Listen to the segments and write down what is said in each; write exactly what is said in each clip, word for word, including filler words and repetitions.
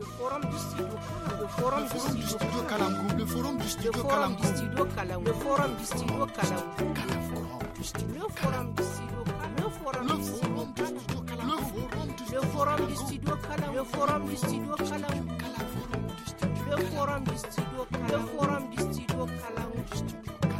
le forum du studio le forum du studio Kalamgou le forum du studio Kalamgou le forum du studio Kalamgou le forum du studio Kalamgou le forum du studio Kalamgou le forum du studio Kalamgou le forum du studio Kalamgou le forum du studio Kalamgou le forum du studio Kalamgou.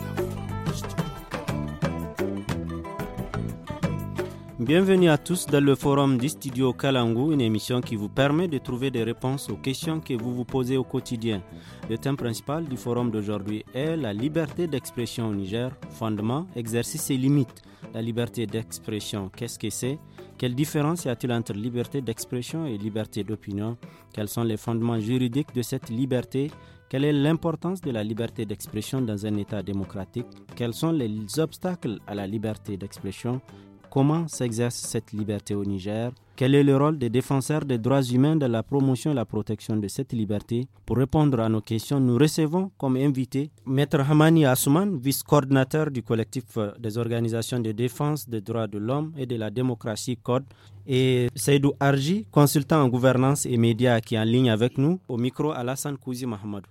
Bienvenue à tous dans le forum du studio Kalangu, une émission qui vous permet de trouver des réponses aux questions que vous vous posez au quotidien. Le thème principal du forum d'aujourd'hui est la liberté d'expression au Niger, fondement, exercice et limites. La liberté d'expression, qu'est-ce que c'est? Quelle différence y a-t-il entre liberté d'expression et liberté d'opinion? Quels sont les fondements juridiques de cette liberté? Quelle est l'importance de la liberté d'expression dans un État démocratique? Quels sont les obstacles à la liberté d'expression? Comment s'exerce cette liberté au Niger? Quel est le rôle des défenseurs des droits humains dans la promotion et la protection de cette liberté? Pour répondre à nos questions, nous recevons comme invité Maître Hamani Asuman, vice-coordinateur du collectif des organisations de défense des droits de l'homme et de la démocratie C O D, et Seydou Arji, consultant en gouvernance et médias qui est en ligne avec nous, au micro Alassane Kouzi Mahamadou.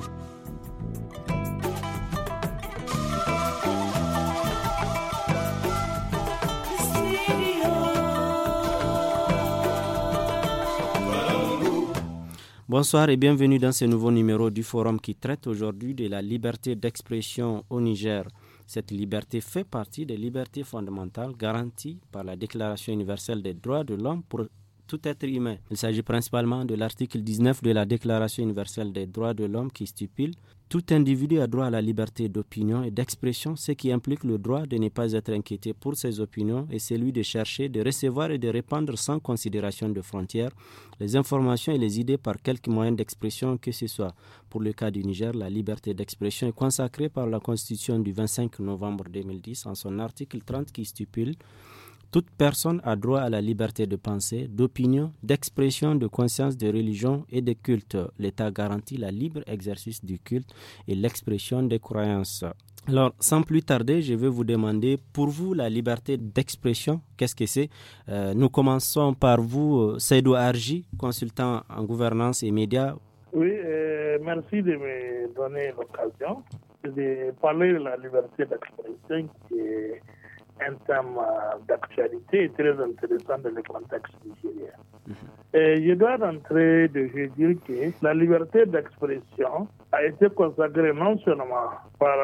Bonsoir et bienvenue dans ce nouveau numéro du forum qui traite aujourd'hui de la liberté d'expression au Niger. Cette liberté fait partie des libertés fondamentales garanties par la Déclaration universelle des droits de l'homme pour tout être humain. Il s'agit principalement de l'article dix-neuf de la Déclaration universelle des droits de l'homme qui stipule « Tout individu a droit à la liberté d'opinion et d'expression, ce qui implique le droit de ne pas être inquiété pour ses opinions et celui de chercher, de recevoir et de répandre sans considération de frontières les informations et les idées par quelque moyen d'expression que ce soit. » Pour le cas du Niger, la liberté d'expression est consacrée par la Constitution du vingt-cinq novembre deux mille dix en son article trente qui stipule toute personne a droit à la liberté de pensée, d'opinion, d'expression, de conscience, de religion et de culte. L'État garantit le libre exercice du culte et l'expression des croyances. Alors, sans plus tarder, je vais vous demander, pour vous, la liberté d'expression, qu'est-ce que c'est? euh, Nous commençons par vous, Seydou Arji, consultant en gouvernance et médias. Oui, euh, merci de me donner l'occasion de parler de la liberté d'expression qui est un thème d'actualité très intéressant dans le contexte nigérien. Mm-hmm. Et je dois rentrer de je dire que la liberté d'expression a été consacrée non seulement par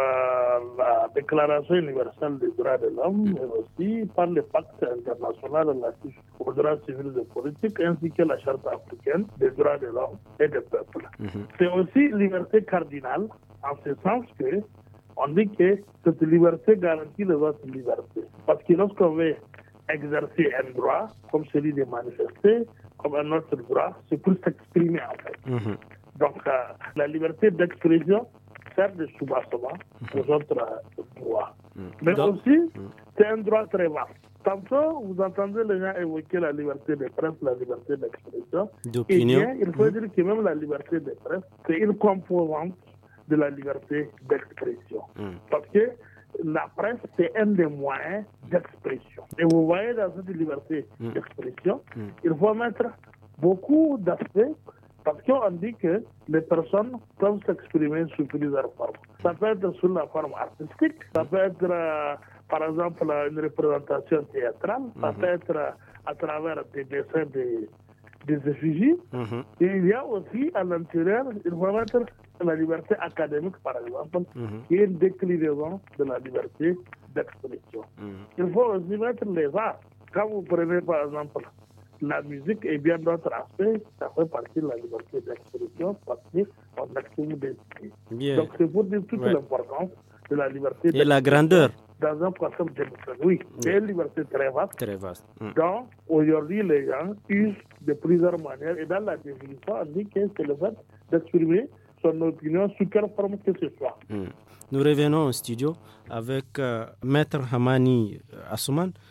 la Déclaration universelle des droits de l'homme, mm-hmm. mais aussi par le pacte international relatif aux droits civils et politiques, ainsi que la Charte africaine des droits de l'homme et des peuples. Mm-hmm. C'est aussi liberté cardinale, en ce sens que on dit que cette liberté garantit les autres libertés. Parce que lorsqu'on veut exercer un droit, comme celui de manifester, comme un autre droit, c'est pour s'exprimer en fait. Mm-hmm. Donc euh, la liberté d'expression sert de soubassement mm-hmm. aux autres euh, droits. Mm-hmm. Mais Donc, aussi, mm-hmm. c'est un droit très vaste. Tantôt, vous entendez les gens évoquer la liberté de presse, la liberté d'expression. D'opinion. Et bien, il faut mm-hmm. dire que même la liberté de presse, c'est une composante de la liberté d'expression. Mm. Parce que la presse, c'est un des moyens d'expression. Et vous voyez, dans cette liberté mm. d'expression, mm. il faut mettre beaucoup d'aspects parce qu'on dit que les personnes peuvent s'exprimer sous plusieurs formes. Ça peut être sous la forme artistique, ça peut être, euh, par exemple, une représentation théâtrale, mm-hmm. ça peut être euh, à travers des dessins des, des effigies. Mm-hmm. Et il y a aussi, à l'intérieur, il faut mettre la liberté académique, par exemple, mm-hmm. qui est une déclinaison de la liberté d'expression. Mm-hmm. Il faut aussi mettre les arts. Quand vous prenez, par exemple, la musique et bien d'autres aspects, ça fait partie de la liberté d'expression parce qu'on exprime des idées. Donc, c'est pour dire toute ouais. l'importance de la liberté et la grandeur. Dans un concept démocratique. Oui, mm. c'est une liberté très vaste. Très vaste. Mm. Donc, aujourd'hui, les gens usent de plusieurs manières. Et dans la définition, on dit que c'est le fait d'exprimer son opinion sous quelle forme que ce soit. Mm. Nous revenons au studio avec euh, Maître Hamani Asuman,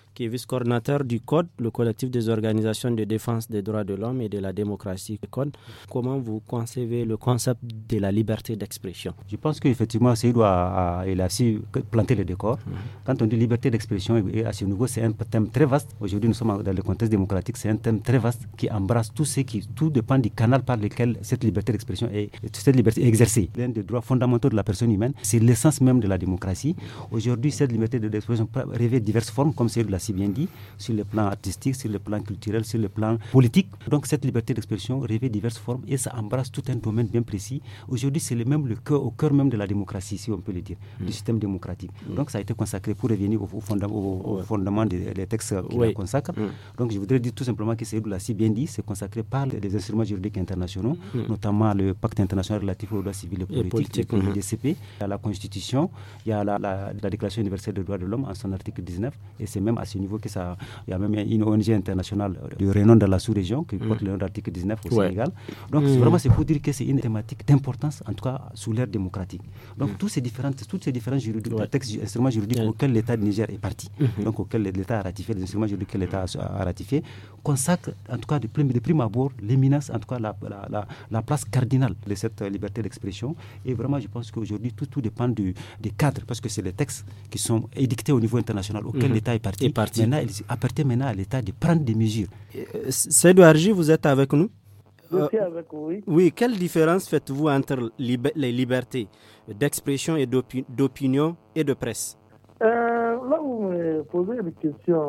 qui est vice-coordinateur du C O D, le collectif des organisations de défense des droits de l'homme et de la démocratie. C O D. Comment vous concevez le concept de la liberté d'expression? Je pense qu'effectivement, Seydou a, a, il a aussi planté le décor. Mmh. Quand on dit liberté d'expression, et à ce niveau, c'est un thème très vaste. Aujourd'hui, nous sommes dans le contexte démocratique, c'est un thème très vaste qui embrasse tout ce qui, tout dépend du canal par lequel cette liberté d'expression est, cette liberté est exercée. L'un des droits fondamentaux de la personne humaine, c'est l'essence même de la démocratie. Aujourd'hui, cette liberté d'expression revêt diverses formes, comme Seydou l'a si bien dit, sur le plan artistique, sur le plan culturel, sur le plan politique. Donc, cette liberté d'expression revêt diverses formes et ça embrasse tout un domaine bien précis. Aujourd'hui, c'est le même le cœur, au cœur même de la démocratie, si on peut le dire, mmh. du système démocratique. Mmh. Donc, ça a été consacré pour revenir au, au, fondam- au, au ouais. fondement des, des textes qui oui. la consacrent. Mmh. Donc, je voudrais dire tout simplement que Seydou l'a si bien dit, c'est consacré par les instruments juridiques internationaux, mmh. notamment le pacte international relatif aux droits civils et politiques, politique, le D C P. Il y a la Constitution, il y a la, la, la Déclaration universelle des droits de l'homme en son article dix-neuf, et c'est même à ce niveau que ça, il y a même une O N G internationale de renom dans la sous-région qui porte mmh. le nom d'article dix-neuf au ouais. Sénégal. Donc, mmh. c'est vraiment c'est pour dire que c'est une thématique d'importance, en tout cas sous l'ère démocratique. Donc, mmh. tous ces différents, toutes ces différents juridiques, ouais. textes, instruments juridiques ouais. auxquels l'État de Niger est parti, mmh. donc auxquels l'État a ratifié, les instruments juridiques que l'État a, a ratifié, consacrent, en tout cas de prime, de prime abord, l'éminence, en tout cas la, la, la, la place cardinale de cette liberté d'expression. Et vraiment, je pense qu'aujourd'hui, tout, tout dépend du, des cadres, parce que c'est les textes qui sont édictés au niveau international auxquels mmh. l'État est parti. Est parti. Maintenant, il appartient maintenant à l'État de prendre des mesures. Seydou Arji, vous êtes avec nous? Je suis avec vous, oui. Oui, quelle différence faites-vous entre lib- les libertés d'expression et d'opi- d'opinion et de presse? euh, Là, vous me posez une question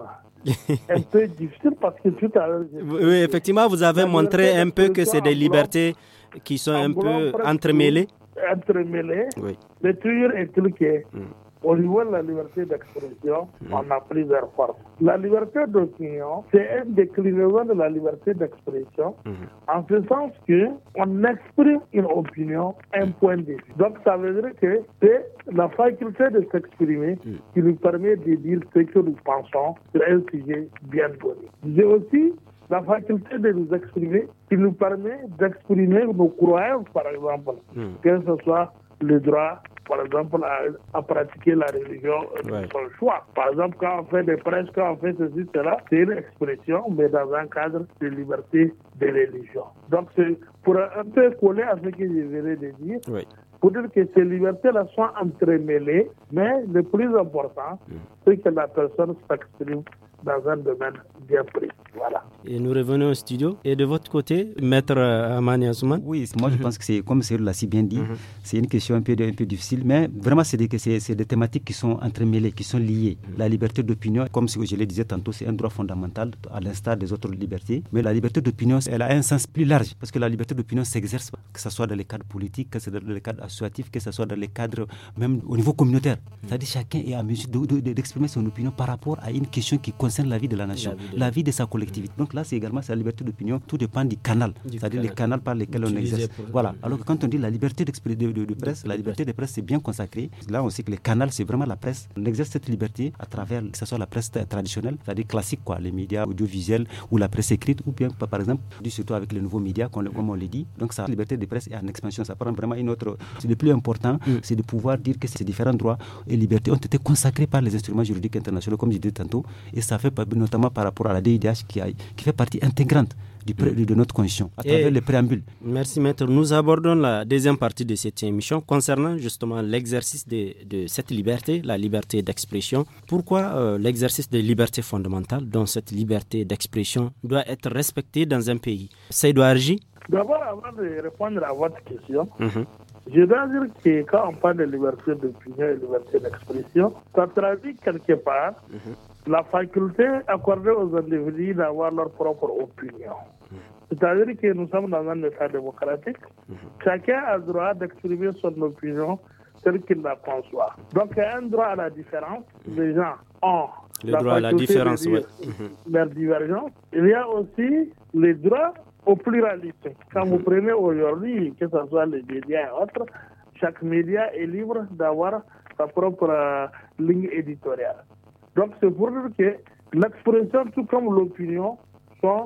un peu difficile parce que tout à l'heure... Oui, effectivement, vous avez montré un peu que c'est des libertés qui sont un peu entremêlées. Entremêlées. Oui. Le truc est que... Mm. Au niveau de la liberté d'expression, mmh. on a plusieurs formes. La liberté d'opinion, c'est une déclinaison de la liberté d'expression, mmh. en ce sens qu'on exprime une opinion, un point de vue. Donc ça veut dire que c'est la faculté de s'exprimer mmh. qui nous permet de dire ce que nous pensons sur un sujet bien donné. J'ai aussi la faculté de nous exprimer qui nous permet d'exprimer nos croyances, par exemple, mmh. que ce soit le droit, par exemple, à, à pratiquer la religion de ouais. son choix. Par exemple, quand on fait des prêches, quand on fait ceci, cela, c'est une expression, mais dans un cadre de liberté de religion. Donc, c'est pour un peu coller à ce que je venais de dire, oui. pour dire que ces libertés-là sont entremêlées, mais le plus important, mm. c'est que la personne s'exprime dans un domaine bien pris. Voilà. Et nous revenons au studio. Et de votre côté, Maître Amani Asuman? Oui, moi je pense que c'est, comme Cyril l'a si bien dit, mm-hmm. c'est une question un peu, un peu difficile, mais vraiment c'est des, c'est, c'est des thématiques qui sont entremêlées, qui sont liées. Mm-hmm. La liberté d'opinion, comme je le disais tantôt, c'est un droit fondamental à l'instar des autres libertés, mais la liberté d'opinion, elle a un sens plus large, parce que la liberté d'opinion s'exerce, que ce soit dans les cadres politiques, que ce soit dans les cadres associatifs, que ce soit dans les cadres même au niveau communautaire. Mm-hmm. C'est-à-dire chacun est à mesure de, de, de, d'exprimer son opinion par rapport à une question qui concerne la vie de la nation, la vie de, la vie de sa collectivité. Donc là, c'est également sa liberté d'opinion, tout dépend du canal, du c'est-à-dire canal. les canaux par lesquels on exerce. Voilà. Alors que quand on dit la liberté de, de, de presse, la liberté de presse, c'est bien consacré. Là, on sait que les canaux, c'est vraiment la presse. On exerce cette liberté à travers, que ce soit la presse traditionnelle, c'est-à-dire classique, quoi, les médias audiovisuels ou la presse écrite, ou bien, par exemple, surtout avec les nouveaux médias, comme on le dit. Donc, sa liberté de presse est en expansion. Ça prend vraiment une autre. C'est le plus important, mm. c'est de pouvoir dire que ces différents droits et libertés ont été consacrés par les instruments juridiques internationaux, comme je disais tantôt, et ça fait notamment par rapport à la D I D H qui, a, qui fait partie intégrante du pré, de notre constitution à travers et les préambules. Merci maître. Nous abordons la deuxième partie de cette émission concernant justement l'exercice de, de cette liberté, la liberté d'expression. Pourquoi euh, l'exercice des libertés fondamentales, dont cette liberté d'expression, doit être respectée dans un pays? Seydou Arji? D'abord, avant de répondre à votre question, mm-hmm. je dois dire que quand on parle de liberté d'opinion et liberté d'expression, ça traduit quelque part mm-hmm. la faculté accordée aux individus d'avoir leur propre opinion. Mm-hmm. C'est-à-dire que nous sommes dans un État démocratique. Mm-hmm. Chacun a le droit d'exprimer son opinion telle qu'il la conçoit. Donc, il y a un droit à la différence. Mm-hmm. Les gens ont le la droit à la différence, oui. Mm-hmm. Leur divergence. Il y a aussi les droits au pluralisme. Quand mm-hmm. vous prenez aujourd'hui, que ce soit les médias et autres, chaque média est libre d'avoir sa propre euh, ligne éditoriale. Donc c'est pour dire que l'expression, tout comme l'opinion, sont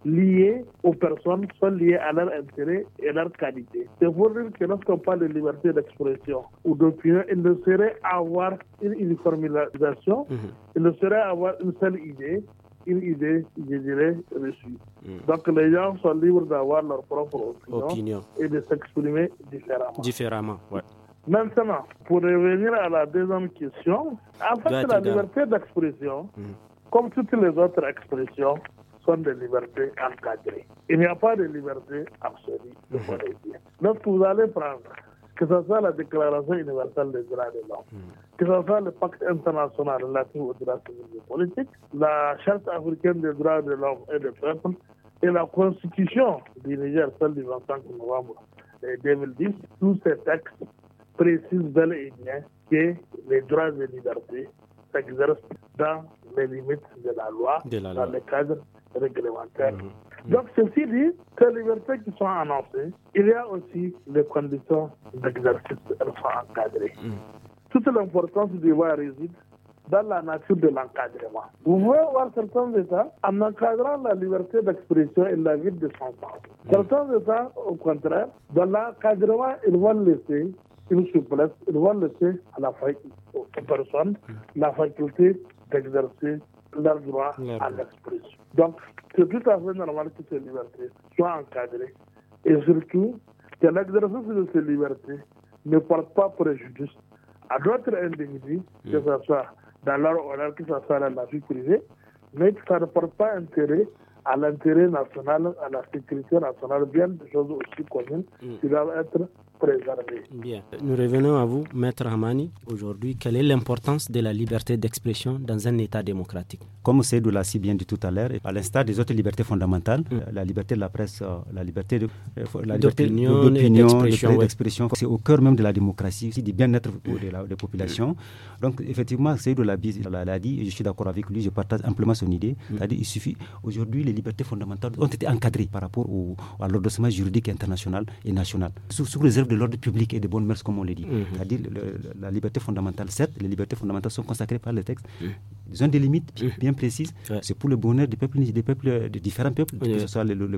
liées aux personnes, sont liées à leur intérêt et leur qualité. C'est pour dire que lorsqu'on parle de liberté d'expression ou d'opinion, il ne saurait avoir une uniformisation, mmh. il ne saurait avoir une seule idée, une idée, je dirais, reçue. Mmh. Donc les gens sont libres d'avoir leur propre opinion, opinion. et de s'exprimer différemment. Différemment, ouais. Maintenant, pour revenir à la deuxième question, en fait, la liberté d'expression, mmh. comme toutes les autres expressions, sont des libertés encadrées. Il n'y a pas de liberté absolue, il faut le dire. Lorsque vous allez prendre, que ce soit la Déclaration universelle des droits de l'homme, mmh. que ce soit le Pacte international relatif aux droits civils et politiques, la Charte africaine des droits de l'homme et des peuples, et la Constitution du Niger, celle du vingt-cinq novembre deux mille dix, tous ces textes précisent bel et bien que les droits et libertés s'exercent dans les limites de la loi, de la dans loi. le cadre réglementaire. Mmh. Donc, ceci dit, ces libertés qui sont annoncées, il y a aussi les conditions d'exercice, elles sont encadrées. Mmh. Toute l'importance du droit réside dans la nature de l'encadrement. Vous pouvez voir certains États, en encadrant la liberté d'expression, ils la vident de son sens. Mmh. Certains États, au contraire, dans l'encadrement, ils vont laisser une souplesse, ils vont laisser à la fa- aux personnes mmh. la faculté d'exercer leur droit mmh. à l'expression. Donc, c'est tout à fait normal que ces libertés soient encadrées et surtout que l'exercice de ces libertés ne porte pas préjudice à d'autres individus, mmh. que ce soit dans leur honneur, que ce soit dans la vie privée, mais que ça ne porte pas intérêt à l'intérêt national, à la sécurité nationale, bien des choses aussi communes mmh. qui doivent être préservées. Bien. Nous revenons à vous, Maître Hamani. Aujourd'hui, quelle est l'importance de la liberté d'expression dans un État démocratique? Comme Seydou l'a si bien dit tout à l'heure, à l'instar des autres libertés fondamentales, mmh. la liberté de la presse, la liberté de, la liberté d'opinion, d'opinion d'expression, de, ouais. d'expression, c'est au cœur même de la démocratie, aussi du bien-être de la, des populations. Mmh. Donc, effectivement, Seydou l'a, l'a dit, et je suis d'accord avec lui, je partage amplement son idée. Mmh. C'est-à-dire, il suffit, aujourd'hui, les libertés fondamentales ont été encadrées par rapport au, à l'endossement juridique international et national, sous, sous réserve de l'ordre public et des bonnes mœurs, comme on l'a dit. Mmh. C'est-à-dire le, le, la liberté fondamentale, certes, les libertés fondamentales sont consacrées par le texte. Mmh. Ils ont des limites mmh. bien précises. Ouais. C'est pour le bonheur des peuples, des peuples, des différents peuples, ouais. que ce soit les, les,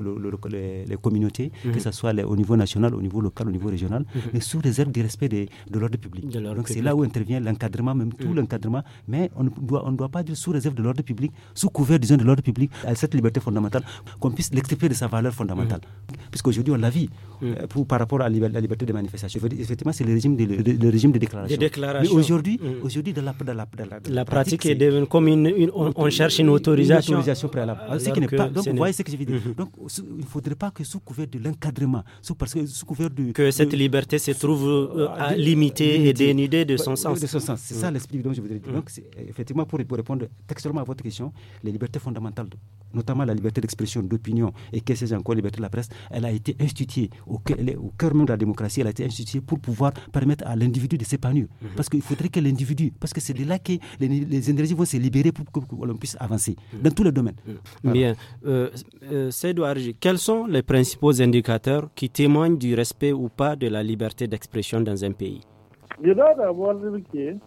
les, les communautés, mmh. que ce soit les, au niveau national, au niveau local, au niveau régional, mmh. mais sous réserve du respect de, de l'ordre public. De l'ordre Donc public. C'est là où intervient l'encadrement, même tout mmh. l'encadrement, mais on ne doit, on doit pas dire sous réserve de l'ordre public, sous couvert, disons, de l'ordre public, à cette liberté fondamentale, qu'on puisse l'extirper de sa valeur fondamentale. Mmh. Puisqu'aujourd'hui, on l'a vu, mmh. euh, pour, par rapport à la, la liberté de manifestation. Effectivement, c'est le régime de, de, le régime de déclaration. De déclaration. Mais aujourd'hui, mmh. aujourd'hui dans, la, dans, la, dans, la, dans la pratique, pratique est devenue comme une, une on, on cherche une autorisation. Une autorisation préalable. Alors ce qui n'est pas, donc, vous voyez ce que je veux dire. Mmh. Donc, il ne faudrait pas que sous couvert de l'encadrement, sous, parce que, sous couvert de... Que cette de, liberté se trouve euh, à limitée et dénudée de son sens. De son sens. C'est mmh. ça l'esprit dont je voudrais dire. Mmh. Donc, effectivement, pour, pour répondre textuellement à votre question, les libertés fondamentales, notamment la liberté d'expression, d'opinion et qu'est-ce que c'est encore la liberté de la presse, elle a été instituée au cœur, au cœur même de la démocratie, elle a été instituée pour pouvoir permettre à l'individu de s'épanouir. Mmh. Parce qu'il faudrait que l'individu, parce que c'est de là que les, les énergies vont se libérer pour que, que l'on puisse avancer mmh. dans tous les domaines. Mmh. Voilà. Bien. Euh, euh, Seydou Arji, quels sont les principaux indicateurs qui témoignent du respect ou pas de la liberté d'expression dans un pays? Je dois d'abord dire que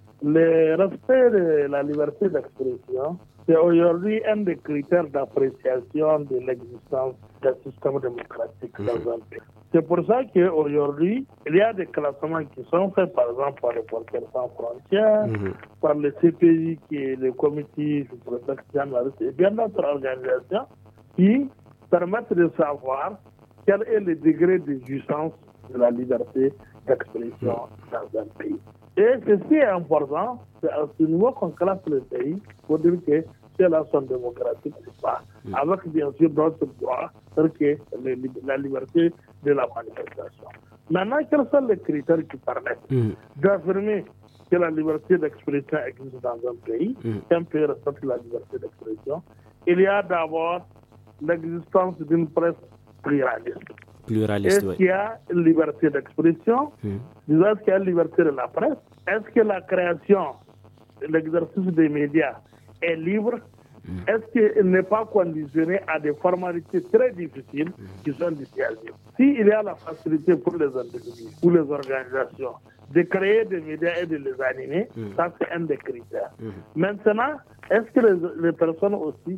le respect de la liberté d'expression, c'est aujourd'hui un des critères d'appréciation de l'existence d'un système démocratique mmh. dans un pays. C'est pour ça qu'aujourd'hui, il y a des classements qui sont faits, par exemple, par Reporters sans frontières, mmh. par le C P I, qui est le comité de protection et bien d'autres organisations, qui permettent de savoir quel est le degré de jouissance de la liberté d'expression mmh. dans un pays. Et ceci est important, c'est à ce niveau qu'on classe le pays pour dire que c'est la zone démocratique ou pas, mmh. avec bien sûr d'autres droits, tels que les, la liberté de la manifestation. Maintenant, quels sont les critères qui permettent mmh. d'affirmer que la liberté d'expression existe dans un pays, mmh. qu'un pays respecte la liberté d'expression? Il y a d'abord l'existence d'une presse pluraliste. Pluraliste, Est-ce oui. qu'il y a une liberté d'expression? Mmh. Est-ce qu'il y a une liberté de la presse? Est-ce que la création, l'exercice des médias est libre? Mmh. Est-ce qu'il n'est pas conditionné à des formalités très difficiles mmh. qui sont dissuasives? S'il y a la facilité pour les individus, pour les organisations, de créer des médias et de les animer, mmh. ça c'est un des critères. Mmh. Maintenant, est-ce que les, les personnes aussi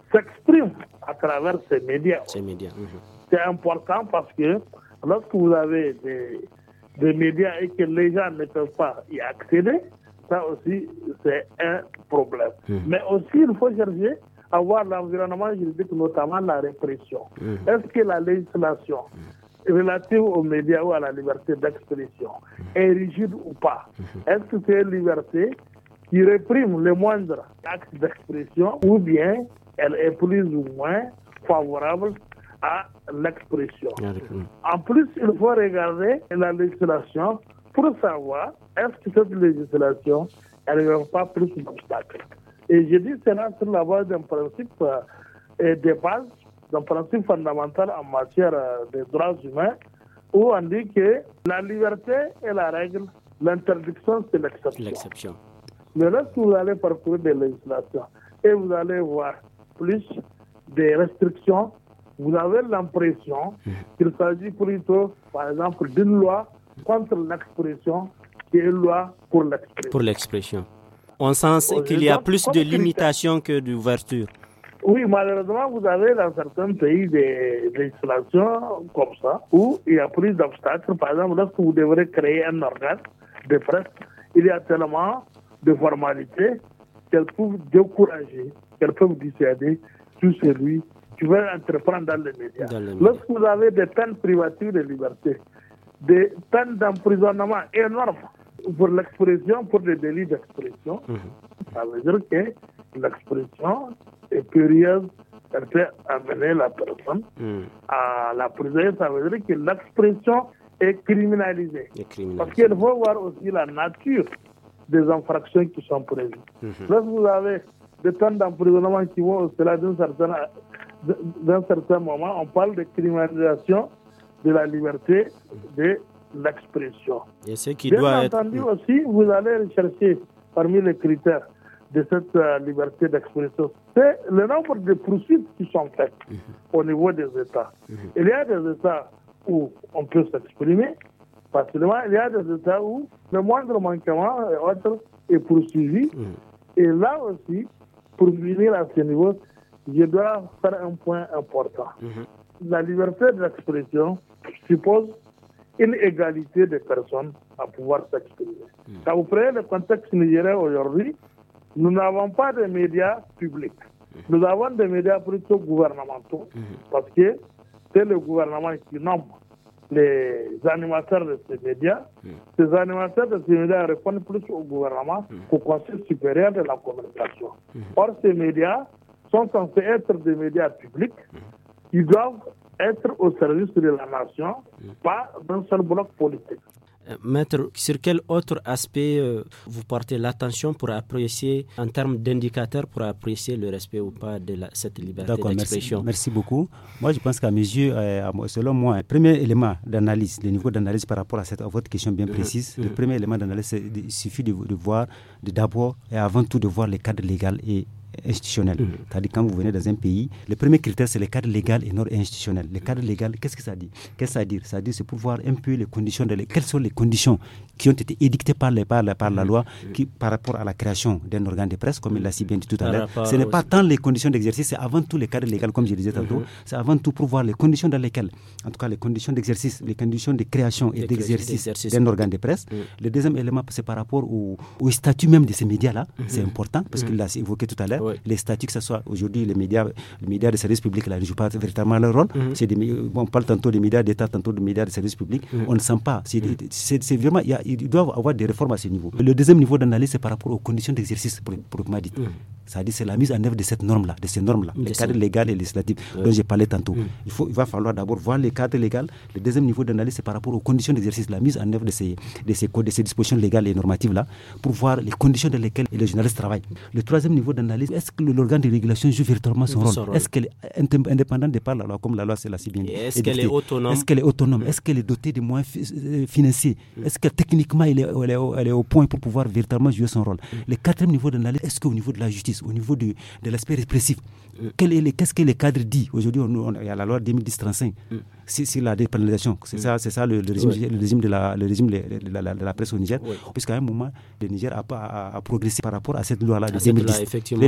s'expriment à travers ces médias. Ces médias. Mm-hmm. C'est important parce que lorsque vous avez des, des médias et que les gens ne peuvent pas y accéder, ça aussi, c'est un problème. Mmh. Mais aussi, il faut chercher à voir l'environnement juridique, notamment la répression. Mmh. Est-ce que la législation mmh. relative aux médias ou à la liberté d'expression mmh. est rigide ou pas? Mmh. Est-ce que c'est une liberté qui réprime les moindres actes d'expression ou bien elle est plus ou moins favorable à l'expression? Mmh. En plus, il faut regarder la législation pour savoir est-ce que cette législation elle ne pas plus d'obstacles. Et je dis cela sur la base d'un principe euh, de base, d'un principe fondamental en matière euh, des droits humains, où on dit que la liberté est la règle, l'interdiction c'est l'exception. l'exception. Mais lorsque vous allez parcourir des législations et vous allez voir plus des restrictions, vous avez l'impression mmh. qu'il s'agit plutôt, par exemple, d'une loi contre l'expression qui est une loi pour l'expression. Pour l'expression. On sent oh, qu'il y a plus de limitations que d'ouverture. Oui, malheureusement, vous avez dans certains pays des législations comme ça, où il y a plus d'obstacles. Par exemple, lorsque vous devrez créer un organe de presse, il y a tellement de formalités qu'elles peuvent décourager, qu'elles peuvent dissuader tout celui qui veut entreprendre dans les médias. Dans les médias. Lorsque vous avez des peines privatives de liberté, des peines d'emprisonnement énormes pour l'expression, pour des délits d'expression, mmh. ça veut dire que l'expression est périlleuse, elle peut amener la personne mmh. à la prison. Ça veut dire que l'expression est criminalisée. est criminalisée. Parce qu'il faut voir aussi la nature des infractions qui sont prévues. Mmh. Lorsque vous avez des peines d'emprisonnement qui vont au-delà d'un certain, d'un certain moment, on parle de criminalisation de la liberté de l'expression. Et ce qui Bien doit entendu être... aussi, vous allez rechercher parmi les critères de cette euh, liberté d'expression, c'est le nombre de poursuites qui sont faites mm-hmm. au niveau des États. Mm-hmm. Il y a des États où on peut s'exprimer facilement, il y a des États où le moindre manquement et autre est poursuivi. Mm-hmm. Et là aussi, pour venir à ce niveau, je dois faire un point important. Mm-hmm. La liberté de l'expression suppose une égalité des personnes à pouvoir s'exprimer. Mmh. Quand vous prenez le contexte nigérien aujourd'hui, nous n'avons pas de médias publics. Mmh. Nous avons des médias plutôt gouvernementaux, mmh. parce que c'est le gouvernement qui nomme les animateurs de ces médias. Mmh. Ces animateurs de ces médias répondent plus au gouvernement mmh. qu'au Conseil supérieur de la communication. Mmh. Or, ces médias sont censés être des médias publics mmh. qui doivent être au service de la nation, mmh. pas d'un seul bloc politique. Euh, Maître, sur quel autre aspect euh, vous portez l'attention pour apprécier, en termes d'indicateurs, pour apprécier le respect ou pas de la, cette liberté D'accord, d'expression? Merci, merci beaucoup. Moi, je pense qu'à mes yeux, euh, selon moi, le premier élément d'analyse, le niveau d'analyse par rapport à, cette, à votre question bien précise, mmh. le premier élément d'analyse, il suffit de, de voir, de d'abord et avant tout de voir le cadre légal et institutionnel. Mmh. C'est-à-dire quand vous venez dans un pays, le premier critère c'est le cadre légal et non institutionnel. Le cadre légal, qu'est-ce que ça dit? Qu'est-ce que ça dit? Ça dit c'est pour voir un peu les conditions, de les, quelles sont les conditions qui ont été édictées par, les, par, la, par la loi qui, par rapport à la création d'un organe de presse, comme il l'a si bien dit tout à l'heure. Ce n'est pas tant les conditions d'exercice, c'est avant tout le cadre légal, comme je disais tantôt. Mmh. C'est avant tout pour voir les conditions dans lesquelles, en tout cas les conditions d'exercice, les conditions de création et d'exercice d'un organe de presse. Mmh. Le deuxième élément, c'est par rapport au, au statut même de ces médias-là. Mmh. C'est important, parce mmh. qu'il l'a évoqué tout à l'heure. Oui. Les statuts, que ce soit aujourd'hui les médias, les médias de service public, là, ne jouent pas véritablement leur rôle. Mm-hmm. C'est des, on parle tantôt des médias d'État, tantôt des médias de service public. Mm-hmm. On ne sent pas. C'est, mm-hmm. c'est, c'est vraiment, il, y a, il doit avoir des réformes à ce niveau. Le deuxième niveau d'analyse, c'est par rapport aux conditions d'exercice, proprement dit. Mm-hmm. C'est-à-dire c'est la mise en œuvre de cette norme-là, de ces normes-là, le cadre légal et législatif ouais. dont j'ai parlé tantôt. Mm. Il, faut, il va falloir d'abord voir le cadre légal. Le deuxième niveau d'analyse, c'est par rapport aux conditions d'exercice, la mise en œuvre de ces, de ces, de ces dispositions légales et normatives-là, pour voir les conditions dans lesquelles les journalistes travaillent. Le troisième niveau d'analyse, est-ce que l'organe de régulation joue véritablement son rôle? Son rôle. Est-ce qu'elle est indépendante de par la loi, comme la loi c'est la si bien dit? Est-ce qu'elle est autonome? Est-ce qu'elle est autonome? Mm. Est-ce qu'elle est dotée de moyens fi- financiers? Mm. Est-ce que techniquement, elle est, elle, est, elle est au point pour pouvoir véritablement jouer son rôle? Mm. Le quatrième niveau d'analyse, est-ce qu'au niveau de la justice, au niveau de de l'aspect répressif. Mm. Quel est le, qu'est-ce que le cadre dit? Aujourd'hui, on, on, il y a la loi deux mille dix trente-cinq. Mm. C'est, c'est la dépénalisation. C'est mm. ça, c'est ça le, le, régime, ouais. le régime de la, le régime de la, la, de la presse au Niger. Ouais. Puisqu'à un moment, le Niger a, a, a progressé par rapport à cette loi-là de deux mille dix. Loi, effectivement,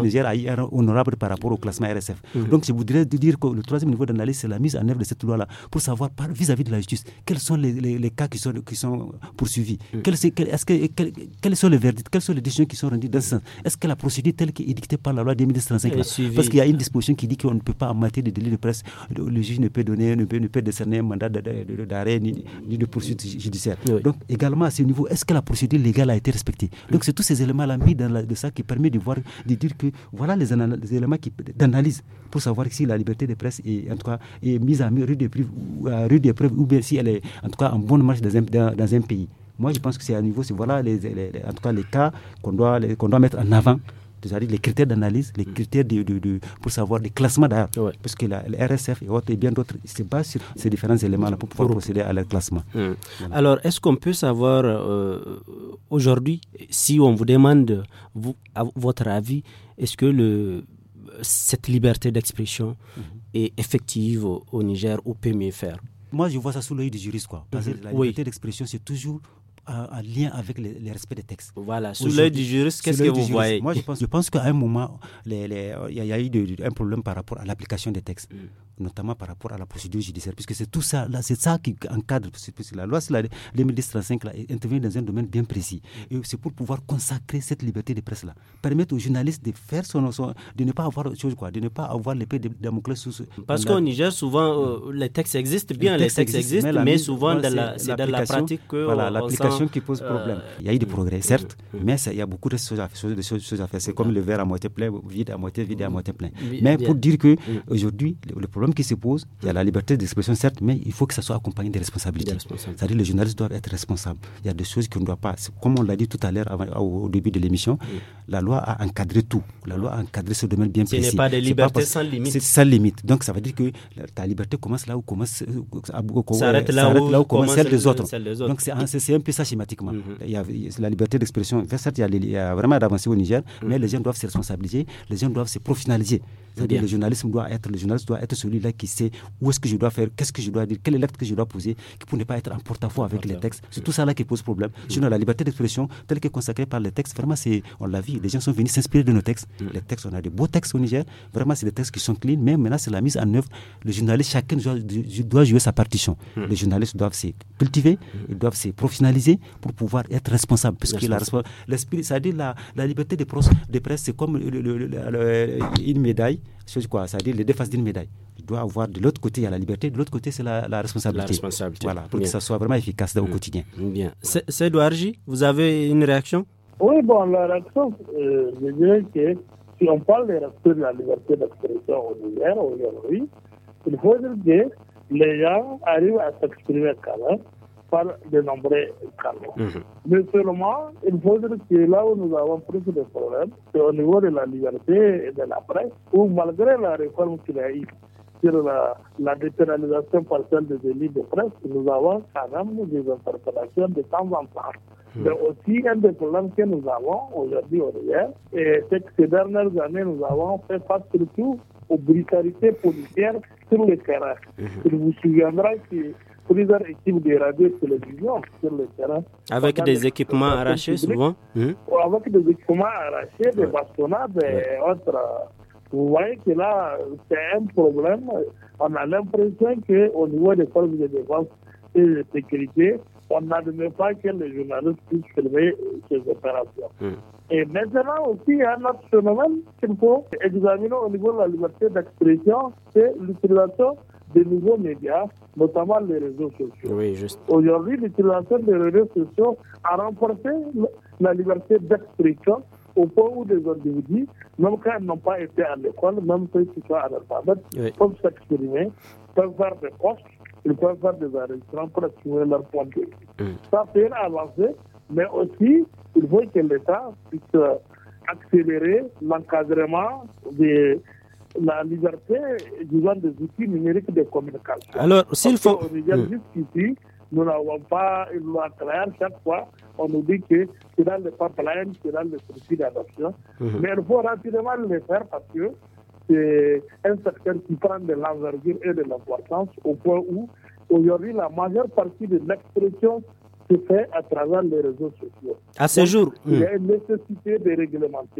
Niger a eu un honorable par rapport au classement R S F. Mm-hmm. Donc je voudrais dire que le troisième niveau d'analyse, c'est la mise en œuvre de cette loi-là pour savoir par, vis-à-vis de la justice quels sont les, les, les cas qui sont, qui sont poursuivis, mm-hmm. quels, est, est-ce que, quels, quels sont les verdicts, quelles sont les décisions qui sont rendues dans ce sens. Est-ce que la procédure telle qui est dictée par la loi deux mille trente-cinq, là, parce qu'il y a une disposition qui dit qu'on ne peut pas en matière de délit de presse, le juge ne peut donner, ne peut, ne peut décerner un mandat d'arrêt ni, ni de poursuite judiciaire. Oui. Donc également à ce niveau, est-ce que la procédure légale a été respectée? Mm-hmm. Donc c'est tous ces éléments-là mis dans la, de ça qui permet de voir, de dire que voilà les, anal- les éléments qui, d'analyse pour savoir si la liberté de presse est en tout cas est mise à rude épreuve ou, à rude épreuve ou bien si elle est en tout cas en bonne marche dans un, dans, dans un pays. Moi je pense que c'est à niveau, c'est voilà les, les, les, en tout cas les cas qu'on doit, les, qu'on doit mettre en avant. C'est-à-dire les critères d'analyse, les critères de, de, de, pour savoir les classements d'ailleurs. Ouais. Parce que la, le R S F et autres et bien d'autres se basent sur ces différents éléments-là pour pouvoir pour... procéder à leur classement. Mmh. Voilà. Alors, est-ce qu'on peut savoir euh, aujourd'hui, si on vous demande vous, à votre avis, est-ce que le, cette liberté d'expression mmh. est effective au, au Niger ou peut mieux faire? Moi, je vois ça sous l'œil du juriste, quoi. Parce que mmh. la liberté oui. d'expression, c'est toujours en lien avec le, le respect des textes. Voilà, sous l'œil du juriste, qu'est-ce que vous juriste, voyez? Moi, je pense, je pense qu'à un moment, il y, y a eu de, de, un problème par rapport à l'application des textes, mm. notamment par rapport à la procédure judiciaire, puisque c'est tout ça, là, c'est ça qui encadre, puisque la loi, c'est la deux mille trente-cinq, là, intervient dans un domaine bien précis. Mm. Et c'est pour pouvoir consacrer cette liberté de presse-là, permettre aux journalistes de faire son, son de ne pas avoir autre chose, quoi, de ne pas avoir l'épée de Damoclès sous ce... Parce qu'au Niger, souvent, euh, les textes existent bien, les textes, les textes existent, existent, mais, mais souvent, dans la, c'est dans la pratique que... Voilà, l'application qui pose problème. Euh, il y a eu des progrès, certes, mmh. mais il y a beaucoup de choses à faire. De choses à faire. C'est comme le verre à moitié plein, vide à moitié vide et à moitié plein. Mais pour dire que aujourd'hui, le, le problème qui se pose, il y a la liberté d'expression, certes, mais il faut que ça soit accompagné des responsabilités. C'est-à-dire que les journalistes doivent être responsables. Il y a des choses qu'on ne doit pas. Comme on l'a dit tout à l'heure avant, au, au début de l'émission, mmh. la loi a encadré tout. La loi a encadré ce domaine bien précis. Ce n'est pas des libertés sans limite. C'est sans limite. Donc ça veut dire que ta liberté commence là où commence. S'arrête là où commence celle des autres. Donc c'est un peu ça schématiquement. Il y a la liberté d'expression, certes, il y a, il y a vraiment d'avancées au Niger, mmh. mais les gens doivent se responsabiliser, les gens doivent se professionnaliser. C'est-à-dire le journalisme doit être, le journaliste doit être celui-là qui sait où est-ce que je dois faire, qu'est-ce que je dois dire, quel est l'acte que je dois poser, pour ne pas être en porte-à-faux avec les textes. C'est tout ça là qui pose problème. Mmh. Sinon, la liberté d'expression, telle qu'elle est consacrée par les textes, vraiment, c'est, on l'a vu, les gens sont venus s'inspirer de nos textes. Mmh. Les textes, on a de beaux textes au Niger, vraiment, c'est des textes qui sont clean, mais maintenant, c'est la mise en œuvre. Le journaliste, chacun doit, doit jouer sa partition. Mmh. Les journalistes doivent se cultiver, mmh. ils doivent se professionnaliser pour pouvoir être responsables. Parce que la, l'esprit, c'est-à-dire la, la liberté de presse, de presse, c'est comme le, le, le, le, une médaille. Quoi, c'est-à-dire les deux faces d'une médaille. Il doit avoir de l'autre côté, il y a la liberté, de l'autre côté, c'est la, la responsabilité. La responsabilité. Voilà, pour Bien. que ça soit vraiment efficace dans, au quotidien. Bien. Seydou Arji, vous avez une réaction? Oui, bon, la réaction, euh, je dirais que si on parle des respect de la liberté d'expression au Niger aujourd'hui, il faut dire que les gens arrivent à s'exprimer quand même par de nombreux canaux. Mmh. Mais seulement, il faut dire que là où nous avons plus de problèmes, c'est au niveau de la liberté et de la presse, où malgré la réforme qu'il y a eu sur la, la dépénalisation partielle des délits de presse, nous avons quand même des interpellations de temps en temps. Mmh. Mais aussi, un des problèmes que nous avons aujourd'hui au Niger, c'est que ces dernières années, nous avons fait face surtout aux brutalités policières sur le terrain. Mmh. Il vous souviendra que plusieurs équipes de radio et télévision sur le terrain. Avec des équipements arrachés souvent mmh. Avec des équipements arrachés, des bastonnades ouais. et autres. Vous voyez que là, c'est un problème. On a l'impression qu'au niveau des forces de défense et de sécurité, on n'admet pas que les journalistes puissent filmer ces opérations. Mmh. Et maintenant aussi, il y a un autre phénomène qu'il faut examiner au niveau de la liberté d'expression, c'est l'utilisation des nouveaux médias, notamment les réseaux sociaux. Oui, juste. Aujourd'hui, l'utilisation des réseaux sociaux a renforcé la liberté d'expression au point où des individus, même quand ils n'ont pas été à l'école, même ceux qui sont analphabètes, oui. peuvent s'exprimer, peuvent faire des posts, ils peuvent faire des enregistrements pour exprimer leur point de vue. Mm. Ça fait une avancée, mais aussi, il faut que l'État puisse accélérer l'encadrement des la liberté, disons, des outils numériques de communication. Alors, s'il faut... Au Niger, mmh. jusqu'ici, nous n'avons pas une loi claire. Chaque fois, on nous dit que c'est dans le pipeline, c'est dans le processus d'adoption. Mmh. Mais il faut rapidement le faire parce que c'est un secteur qui prend de l'envergure et de l'importance au point où, aujourd'hui, la majeure partie de l'expression se fait à travers les réseaux sociaux. À ce jour, il y a une nécessité de réglementer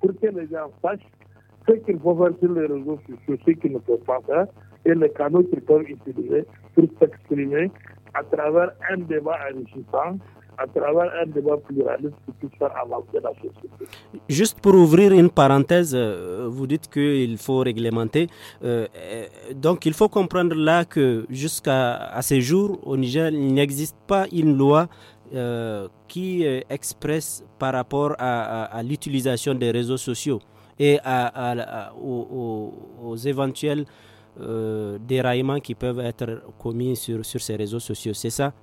pour que les gens sachent ce qu'il faut faire sur les réseaux sociaux, ce qu'ils ne peuvent pas faire, et les canaux qu'ils peuvent utiliser pour s'exprimer à travers un débat enrichissant, à travers un débat pluraliste qui puisse faire avancer la société. Juste pour ouvrir une parenthèse, vous dites qu'il faut réglementer. Euh, donc il faut comprendre là que jusqu'à à ces jours, au Niger, il n'existe pas une loi euh, qui euh, expresse par rapport à, à, à l'utilisation des réseaux sociaux et à, à, à, aux, aux, aux éventuels euh, déraillements qui peuvent être commis sur, sur ces réseaux sociaux. C'est ça?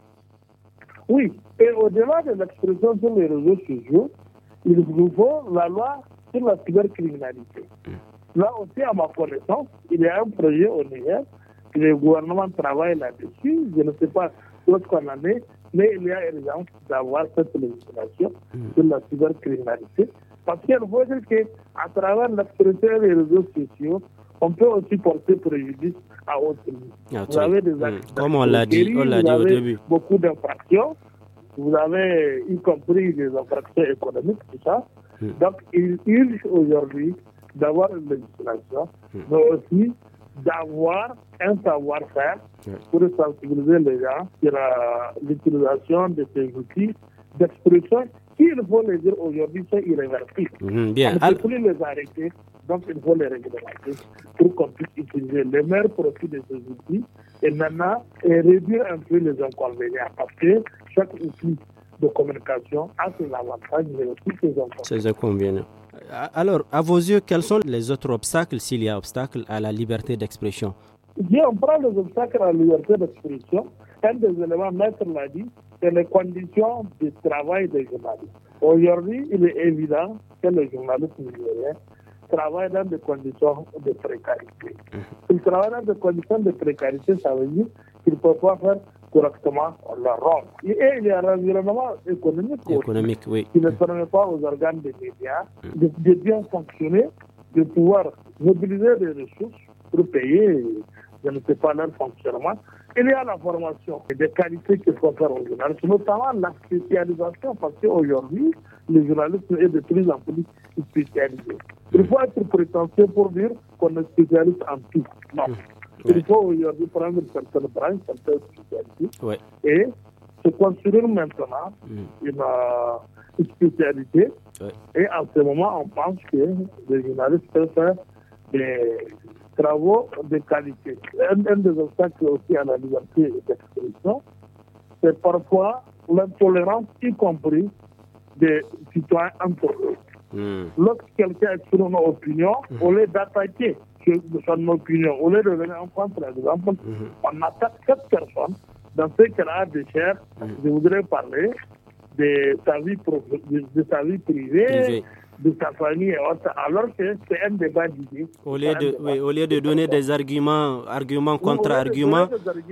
Oui, et au-delà de l'expression sur les réseaux sociaux, il nous faut la loi sur la cybercriminalité. Là aussi, à ma connaissance, il y a un projet au Niger, que le gouvernement travaille là-dessus, je ne sais pas où est-ce qu'on en est, mais il y a urgence d'avoir cette législation sur la cybercriminalité, parce qu'il faut dire qu'à travers l'expression des réseaux sociaux, on peut aussi porter préjudice à autrui. Ah, vous avez des actes, comme on l'a dit, on l'a dit au début. Beaucoup d'infractions. Vous avez y compris des infractions économiques, tout ça. Mm. Donc, il urge aujourd'hui d'avoir une législation, mm. mais aussi d'avoir un savoir-faire mm. pour sensibiliser les gens sur l'utilisation de ces outils d'expression qui, il faut les dire aujourd'hui, sont irréversibles. Mm. Bien. On ne peut plus les arrêter. Donc, il faut les réglementer pour qu'on puisse utiliser les meilleurs profits de ces outils et maintenant et réduire un peu les inconvénients parce que chaque outil de communication a ses avantages mais aussi ses inconvénients. Ses inconvénients. Alors, à vos yeux, quels sont les autres obstacles, s'il y a obstacles, à la liberté d'expression? Bien, on prend les obstacles à la liberté d'expression. Un des éléments, Maître l'a dit, c'est les conditions de travail des journalistes. Aujourd'hui, il est évident que les journalistes nigériens travaillent dans des conditions de précarité. Ils travaillent dans des conditions de précarité, ça veut dire qu'ils ne peuvent pas faire correctement leur rôle. Et il y a un environnement économique, économique aussi, oui. qui ne permet pas aux organes des médias de, de bien fonctionner, de pouvoir mobiliser des ressources pour payer, je ne sais pas, leur fonctionnement. Il y a la formation et des qualités qu'il faut faire aux journalistes, notamment la spécialisation, parce qu'aujourd'hui, les journalistes sont de plus en plus spécialisés. Il faut être prétentieux pour dire qu'on est spécialiste en tout. Non. Ouais. Il faut aujourd'hui prendre certaines branches, certaines spécialités ouais. et se construire maintenant mm. une, euh, une spécialité. Ouais. Et en ce moment, on pense que les journalistes peuvent faire des travaux de qualité. Un, un des obstacles aussi à la liberté d'expression, c'est parfois l'intolérance, y compris des citoyens entre eux. Mm. Lorsque quelqu'un exprime une opinion, mm. au lieu d'attaquer son opinion, au lieu de venir en contre, par exemple, mm-hmm. on attaque cette personne dans ce qu'elle a de cher. Mm. Je voudrais parler de sa vie, de, de sa vie privée, Privé. de sa famille et autres, alors que c'est un débat d'idées. Au lieu de, oui, au lieu de donner des arguments, arguments contre arguments,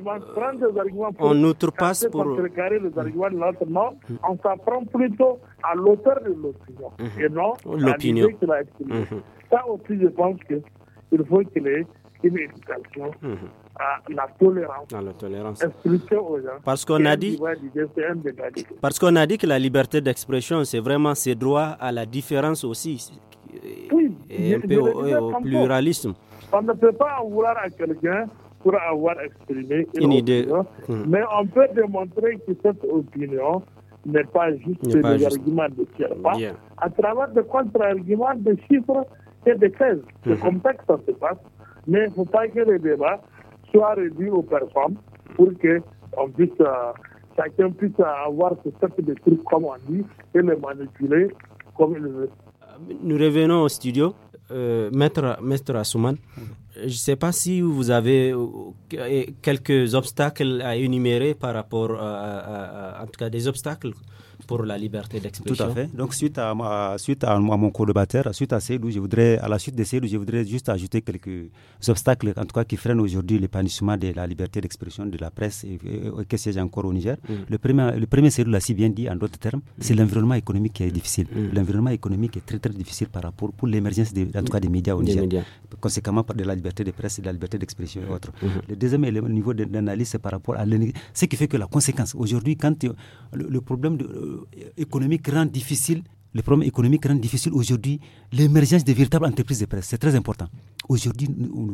on outrepasse pour contrecarrer les arguments de l'autre. Non, mm-hmm. on s'en prend plutôt à l'auteur de l'opinion mm-hmm. et non l'opinion. à l'idée qu'il a exprimée. Mm-hmm. Ça aussi, je pense que il faut qu'il y ait une éducation mm-hmm. à la tolérance. À la tolérance. Expliquer aux gens. Parce qu'on a dit, parce qu'on a dit que la liberté d'expression, c'est vraiment ses droits à la différence aussi, oui, et un peu au, au pluralisme. On ne peut pas en vouloir à quelqu'un pour avoir exprimé une, une idée, opinion, mm. mais on peut démontrer que cette opinion n'est pas juste n'est pas des juste. arguments de tiers pas, yeah. à travers des contre-arguments, des chiffres et des thèses. C'est mm-hmm. comme ça que ça se passe. Mais il ne faut pas que les débats soient réduits aux personnes pour que on puisse, euh, chacun puisse avoir ce type de trucs, comme on dit, et les manipuler comme il veut. Nous revenons au studio. Euh, Maître, Maître Assouman, je ne sais pas si vous avez quelques obstacles à énumérer par rapport à, à, à, en tout cas des obstacles pour la liberté d'expression. Tout à fait. Donc, suite à, ma, suite à, à mon co-débatteur, suite à Seydou, je voudrais, à la suite de Seydou, je voudrais juste ajouter quelques obstacles, en tout cas, qui freinent aujourd'hui l'épanouissement de la liberté d'expression de la presse et, et, et que c'est encore au Niger. Mm. Le premier, le premier Seydou l'a si bien dit, en d'autres termes, mm. c'est l'environnement économique qui est difficile. Mm. L'environnement économique est très, très difficile par rapport pour l'émergence, des, en tout cas, des médias au Niger. Médias. Conséquemment, de la liberté de presse et de la liberté d'expression et autres. Mm. Le deuxième élément, niveau d'analyse, c'est par rapport à ce qui fait que la conséquence. Aujourd'hui, quand le, le problème de, euh, économique rend difficile les problèmes économiques rendent difficile aujourd'hui l'émergence de véritables entreprises de presse. C'est très important. Aujourd'hui,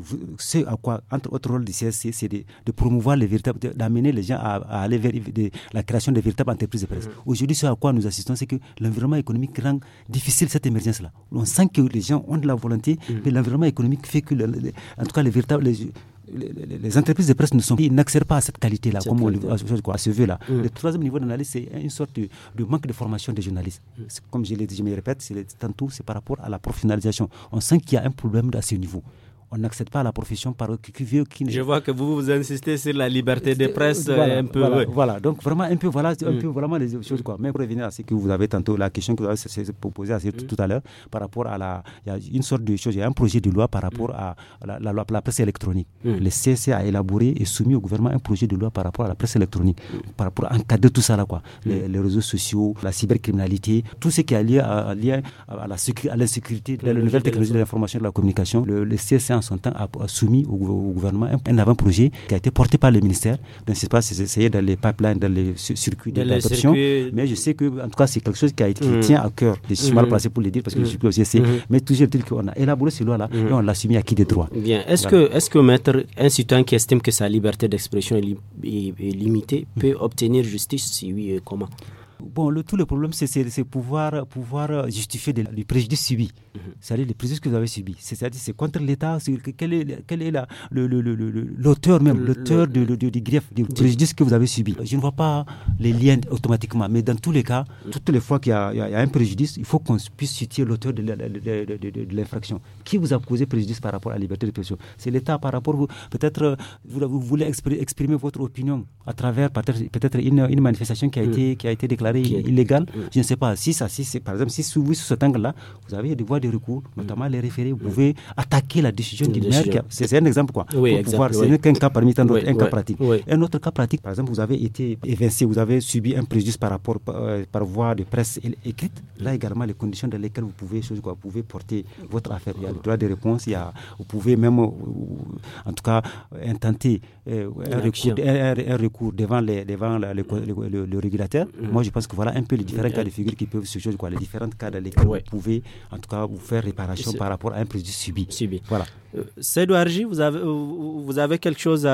ce à quoi, entre autres rôles du C S C, c'est de, de promouvoir les véritables, d'amener les gens à, à aller vers de, la création de véritables entreprises de presse. Mmh. Aujourd'hui, ce à quoi nous assistons, c'est que l'environnement économique rend difficile cette émergence-là. On sent que les gens ont de la volonté, mmh. mais l'environnement économique fait que, le, le, en tout cas, les véritables... Les, Les, les, les entreprises de presse ne sont, ils n'accèdent pas à cette qualité-là, cette comme qualité. On, à, à ce vœu-là. Mmh. Le troisième niveau d'analyse, c'est une sorte de, de manque de formation des journalistes. Mmh. Comme je l'ai dit, je me répète, c'est tantôt, c'est par rapport à la professionnalisation. On sent qu'il y a un problème à ce niveau. On n'accède pas à la profession par qui, qui, qui, Je vois que vous vous insistez sur la liberté de presse voilà, un peu. Voilà, ouais. voilà, donc vraiment un peu voilà, un mmh. peu vraiment les choses quoi. Mais pour revenir à ce que vous avez tantôt, la question que vous avez posée à, mmh. tout à l'heure, par rapport à la, il y a une sorte de chose, il y a un projet de loi par rapport mmh. à la, la, la, la presse électronique. Mmh. Le C S C a élaboré et soumis au gouvernement un projet de loi par rapport à la presse électronique, mmh. par rapport à encadrer tout ça là quoi, mmh. les, les réseaux sociaux, la cybercriminalité, tout ce qui est lié à, à, lié à, la sécu, à l'insécurité, mmh. les nouvelles technologies de l'information et de la communication. Le, le C S C en son temps a, a soumis au, au gouvernement un, un avant-projet qui a été porté par le ministère. Donc, c'est pas essayer dans les pipelines, dans les circuits d'adoption, mais je sais que en tout cas c'est quelque chose qui, a été, qui mmh. tient à cœur. Je suis mmh. mal placé pour le dire parce que mmh. je suis plus au C S C, mmh. mais toujours dit qu'on a élaboré ce loi-là mmh. et on l'a soumis à qui des droits. Bien. Est-ce voilà. que, est-ce que maître, un citoyen qui estime que sa liberté d'expression est, li- est, est limitée mmh. peut obtenir justice? Si oui, et comment? Bon, le, tout le problème, c'est, c'est, c'est pouvoir, pouvoir justifier des, les préjudices subis. Mm-hmm. C'est-à-dire les préjudices que vous avez subis. C'est, c'est-à-dire c'est contre l'État. C'est, quel est, quel est la, le, le, le, le, l'auteur même, le, l'auteur le, de, de, du grief, du préjudice que vous avez subi. Je ne vois pas les liens automatiquement. Mais dans tous les cas, toutes les fois qu'il y a, il y a un préjudice, il faut qu'on puisse situer l'auteur de, de, de, de, de, de, de l'infraction. Qui vous a causé préjudice par rapport à la liberté d'expression? C'est l'État par rapport, vous, peut-être, vous, vous voulez exprimer, exprimer votre opinion à travers peut-être, peut-être une, une manifestation qui a, mm. été, qui a été déclarée illégal, mmh. je ne sais pas si ça, si c'est par exemple, si vous sur cet angle-là, vous avez des voies de recours, notamment mmh. les référés, vous pouvez attaquer la décision du maire. A, c'est, c'est un exemple quoi. Oui, exemple, pouvoir, oui. C'est qu'un cas parmi tant d'autres, oui, un oui, cas pratique. Oui. Un autre cas pratique, par exemple, vous avez été évincé, vous avez subi un préjudice par rapport euh, par voie de presse écrite. Là également, les conditions dans lesquelles vous pouvez, quoi, vous pouvez porter votre affaire. Il y a le droit de réponse, il y a, vous pouvez même, euh, en tout cas, intenter euh, un, recours, un, un recours devant les devant la, le, le, le, le régulateur. Mmh. Moi, je pense que voilà un peu les différents cas de figure qui peuvent se jouer, quoi, les différents cas dans lesquels ouais. vous pouvez, en tout cas, vous faire réparation c'est... par rapport à un préjudice subi. subi. Voilà. Euh, Seydou Arji, vous avez, vous avez quelque chose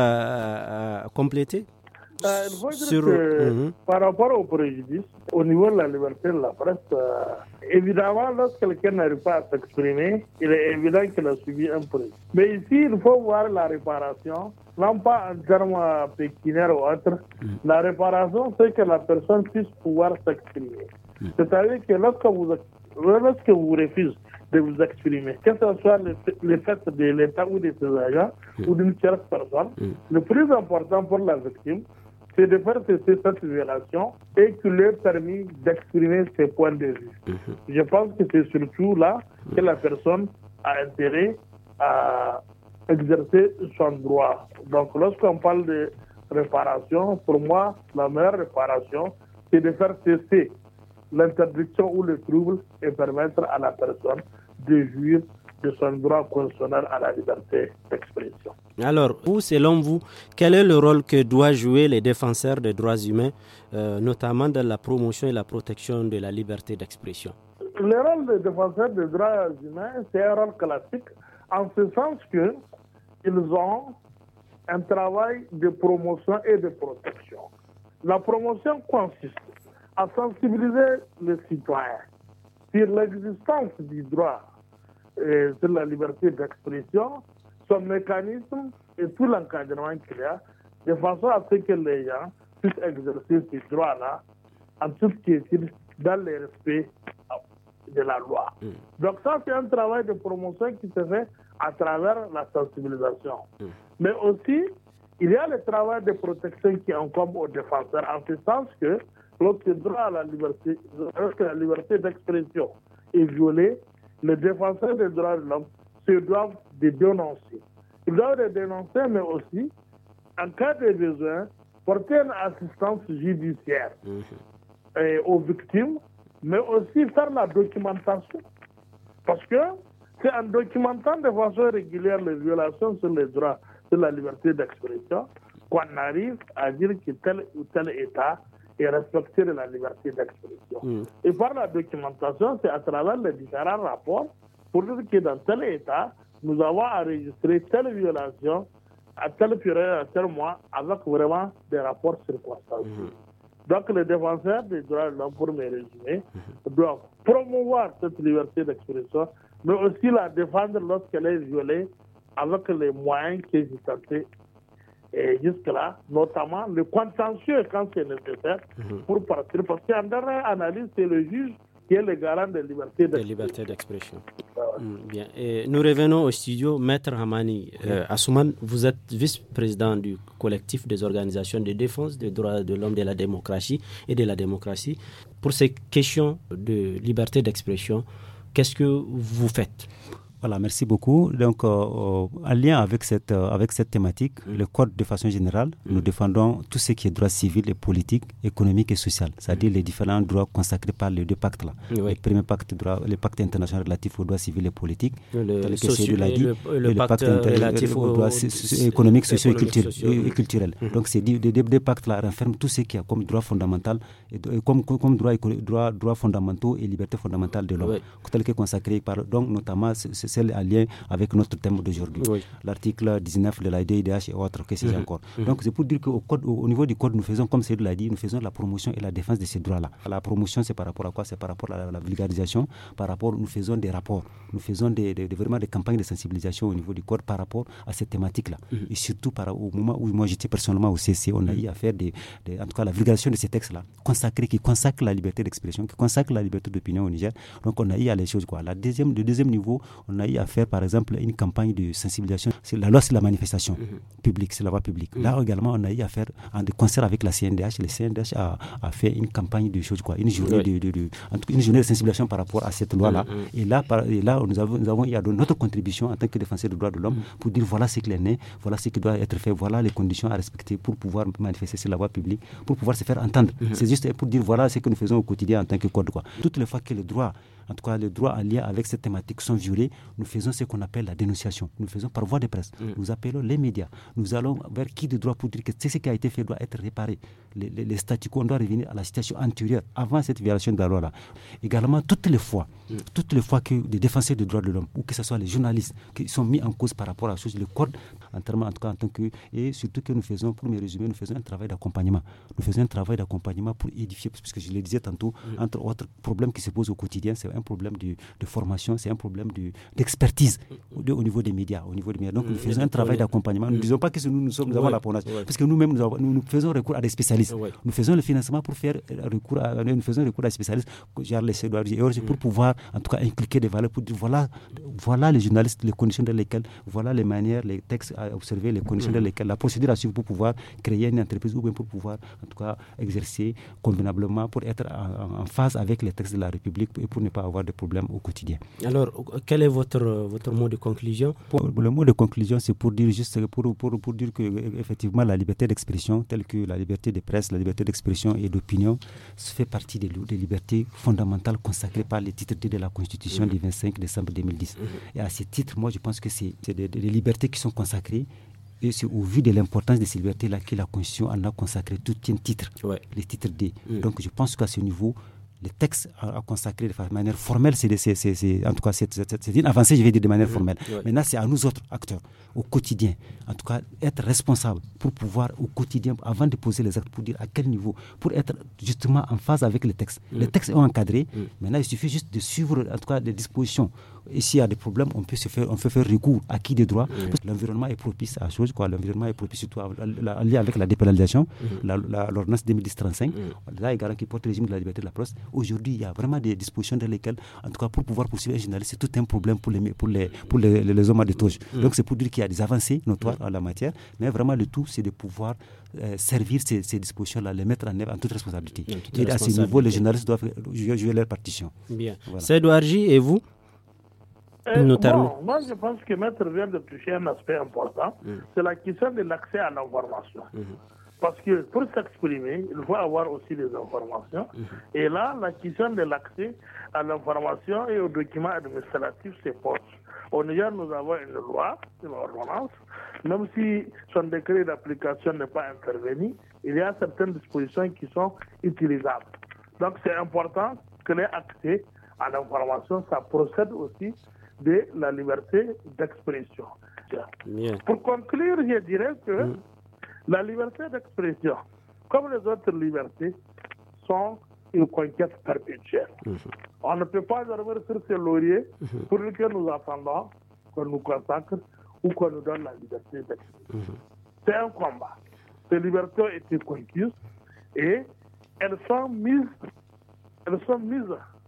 à, à compléter euh, il faut dire sur... que mm-hmm. par rapport au préjudice, au niveau de la liberté de la presse, euh, évidemment, lorsque quelqu'un n'arrive pas à s'exprimer, il est évident qu'il a subi un préjudice. Mais ici, il faut voir la réparation. Non pas en termes pécuniaires ou autres, mm. la réparation, c'est que la personne puisse pouvoir s'exprimer. Mm. C'est-à-dire que lorsque vous, lorsque vous refusez de vous exprimer, que ce soit le, le fait de l'État ou de ses agents mm. ou d'une tierce personne, mm. le plus important pour la victime, c'est de faire cesser cette violation et qu'il lui ait permis d'exprimer ses points de vue. Mm-hmm. Je pense que c'est surtout là mm. que la personne a intérêt à exercer son droit. Donc, lorsqu'on parle de réparation, pour moi, la meilleure réparation, c'est de faire cesser l'interdiction ou le trouble et permettre à la personne de jouir de son droit constitutionnel à la liberté d'expression. Alors, vous, selon vous, quel est le rôle que doivent jouer les défenseurs des droits humains, euh, notamment dans la promotion et la protection de la liberté d'expression? Le rôle des défenseurs des droits humains, c'est un rôle classique, en ce sens que ils ont un travail de promotion et de protection. La promotion consiste à sensibiliser les citoyens sur l'existence du droit et sur la liberté d'expression, son mécanisme et tout l'encadrement qu'il y a, de façon à ce que les gens puissent exercer ces droits-là en toute quiétude dans le respect de la loi. Mm. Donc ça, c'est un travail de promotion qui se fait à travers la sensibilisation. Mm. Mais aussi, il y a le travail de protection qui incombe aux défenseurs, en ce sens que lorsque le droit à la liberté, lorsque la liberté d'expression est violée, les défenseurs des droits de l'homme se doivent de dénoncer. Ils doivent les dénoncer, mais aussi, en cas de besoin, porter une assistance judiciaire mm. et aux victimes, mais aussi faire la documentation. Parce que c'est en documentant de façon régulière les violations sur les droits, sur la liberté d'expression, qu'on arrive à dire que tel ou tel État et respecter la liberté d'expression. Mmh. Et par la documentation, c'est à travers les différents rapports pour dire que dans tel État, nous avons enregistré telle violation à telle période, à tel mois, avec vraiment des rapports circonstanciés. Mmh. Donc les défenseurs des droits de l'homme, pour me résumer, mmh. doivent promouvoir cette liberté d'expression, mais aussi la défendre lorsqu'elle est violée avec les moyens qui existent et jusque-là, notamment le contentieux quand c'est nécessaire mmh. pour partir. Parce qu'en dernière analyse, c'est le juge qui est le garant de liberté d'expression. De liberté d'expression. Mmh, bien. Et nous revenons au studio. Maître Hamani euh, Assouman, vous êtes vice-président du collectif des organisations de défense des droits de l'homme, de la démocratie et de la démocratie. Pour ces questions de liberté d'expression, qu'est-ce que vous faites ? Voilà, merci beaucoup. Donc, euh, en lien avec cette, euh, avec cette thématique, mmh. le Code, de façon générale, mmh. nous défendons tout ce qui est droits civils et politiques, économiques et sociaux, c'est-à-dire mmh. les différents droits consacrés par les deux pactes-là. Oui. Le premier pacte, droit, le pacte international relatif aux droits civils et politiques, le, socio- l'a dit, le, le, le pacte, pacte relatif aux droits économiques, sociaux et culturels. Et culturels. Mmh. Donc, ces deux, deux, deux pactes-là renferment tout ce qu'il y a comme droits fondamentaux, et, comme, comme droits droit, droit fondamentaux et libertés fondamentales de l'homme, oui. tels que consacrés par, donc, notamment, c'est celle en lien avec notre thème d'aujourd'hui, oui. l'article dix-neuf de la D I D H et autres, que c'est mmh. encore. Mmh. Donc c'est pour dire qu'au code, au, au niveau du code, nous faisons, comme Seydou l'a dit, nous faisons la promotion et la défense de ces droits-là. La promotion, c'est par rapport à quoi? C'est par rapport à la, la vulgarisation, par rapport, nous faisons des rapports, nous faisons des, des, des, vraiment des campagnes de sensibilisation au niveau du code par rapport à cette thématique-là. Mmh. Et surtout par, au moment où moi j'étais personnellement au C C, on a eu à faire des, des, en tout cas la vulgarisation de ces textes-là, consacrés, qui consacrent la liberté d'expression, qui consacrent la liberté d'opinion au Niger. Donc on a eu à les choses quoi. La deuxième, le deuxième niveau, on a eu à faire par exemple une campagne de sensibilisation. C'est la loi, c'est la manifestation mmh. publique, c'est la voie publique. Mmh. Là également, on a eu à faire en concert avec la C N D H. Le C N D H a, a fait une campagne de choses quoi, une journée oui. de, de, de, en tout cas, une journée de sensibilisation par rapport à cette loi-là. Mmh. Et là, par, et là, nous avons, nous avons eu à donner notre contribution en tant que défenseur des droits de l'homme mmh. pour dire voilà ce qu'il est né, voilà ce qui doit être fait, voilà les conditions à respecter pour pouvoir manifester sur la voie publique, pour pouvoir se faire entendre. Mmh. C'est juste pour dire voilà ce que nous faisons au quotidien en tant que code quoi. Toutes les fois que le droit en tout cas les droits en lien avec cette thématique sont violés, nous faisons ce qu'on appelle la dénonciation. Nous faisons par voie de presse. Mmh. Nous appelons les médias. Nous allons vers qui de droit pour dire que ce qui a été fait doit être réparé. Les, les, les statu quo, on doit revenir à la situation antérieure, avant cette violation de la loi-là. Également, toutes les fois, mmh. toutes les fois que des défenseurs des droits de l'homme, ou que ce soit les journalistes qui sont mis en cause par rapport à la chose, le code, en termes, en tout cas en tant que... Et surtout que nous faisons, pour me résumer, nous faisons un travail d'accompagnement. Nous faisons un travail d'accompagnement pour édifier, parce que je le disais tantôt, mmh. entre autres problèmes qui se posent au quotidien, c'est un problème de, de formation, c'est un problème de, d'expertise de, au niveau des médias. Au niveau des médias. Donc mmh. nous faisons un travail d'accompagnement. Nous ne disons pas que nous, nous, sommes, nous avons ouais. la fondation, ouais. parce que nous-mêmes, nous, avons, nous, nous faisons recours à des spécialistes. Ouais. Nous faisons le financement pour faire recours à, nous faisons recours à des spécialistes, genre les C D O R, mmh. pour pouvoir, en tout cas, inculquer des valeurs, pour dire voilà, voilà les journalistes, les conditions dans lesquelles, voilà les manières, les textes à observer, les conditions mmh. dans lesquelles, la procédure à suivre pour pouvoir créer une entreprise ou bien pour pouvoir, en tout cas, exercer convenablement, pour être en, en phase avec les textes de la République et pour ne pas avoir de problèmes au quotidien. Alors, quel est votre, votre mot de conclusion? Pour, Le mot de conclusion, c'est pour dire juste pour, pour, pour dire que effectivement la liberté d'expression, telle que la liberté de presse, la liberté d'expression et d'opinion, fait partie des, des libertés fondamentales consacrées par les titres de la Constitution mmh. du vingt-cinq décembre deux mille dix. Mmh. Et à ces titres, moi, je pense que c'est, c'est des, des libertés qui sont consacrées. Et c'est au vu de l'importance de ces libertés-là que la Constitution en a consacré tout un titre, ouais. les titres D. Mmh. Donc je pense qu'à ce niveau, les textes à consacrer de manière formelle, c'est, c'est, c'est, c'est, en tout cas, c'est, c'est, c'est une avancée, je vais dire, de manière mmh, formelle. Ouais. Maintenant, c'est à nous autres acteurs, au quotidien, en tout cas, être responsables pour pouvoir, au quotidien, avant de poser les actes, pour dire à quel niveau, pour être justement en phase avec les textes. Mmh. Les textes sont encadrés, mmh. maintenant, il suffit juste de suivre, en tout cas, les dispositions. Et s'il y a des problèmes, on peut, se faire, on peut faire recours à qui de droit. Mmh. Parce que l'environnement est propice à la chose, quoi. L'environnement est propice surtout en lien avec la dépénalisation, mmh. la, la, l'ordonnance deux mille dix trente-cinq, mmh. là, également qui porte le régime de la liberté de la presse. Aujourd'hui, il y a vraiment des dispositions dans lesquelles, en tout cas, pour pouvoir poursuivre un journaliste, c'est tout un problème pour les, pour les, pour les, les, les hommes de touche. Mmh. Donc, c'est pour dire qu'il y a des avancées notoires mmh. en la matière, mais vraiment, le tout, c'est de pouvoir euh, servir ces, ces dispositions-là, les mettre en œuvre en toute responsabilité. En toute et responsabilité. À ce niveau, les journalistes doivent jouer, jouer leur partition. Bien. Voilà. Seydou Arji, et vous? Euh, bon, moi, je pense que Maître vient de toucher un aspect important, mmh. c'est la question de l'accès à l'information. Mmh. Parce que pour s'exprimer, il faut avoir aussi des informations. Mmh. Et là, la question de l'accès à l'information et aux documents administratifs se pose. Au Niger, nous avons une loi, une ordonnance, même si son décret d'application n'est pas intervenu, il y a certaines dispositions qui sont utilisables. Donc c'est important que les accès à l'information, ça procède aussi de la liberté d'expression. Bien. Pour conclure, je dirais que mmh. la liberté d'expression, comme les autres libertés, sont une conquête perpétuelle. Mmh. On ne peut pas dormir sur ces lauriers mmh. pour que nous attendons qu'on nous consacre ou qu'on nous donne la liberté d'expression. Mmh. C'est un combat. Ces libertés ont été conquises et elles sont mises, elles sont mises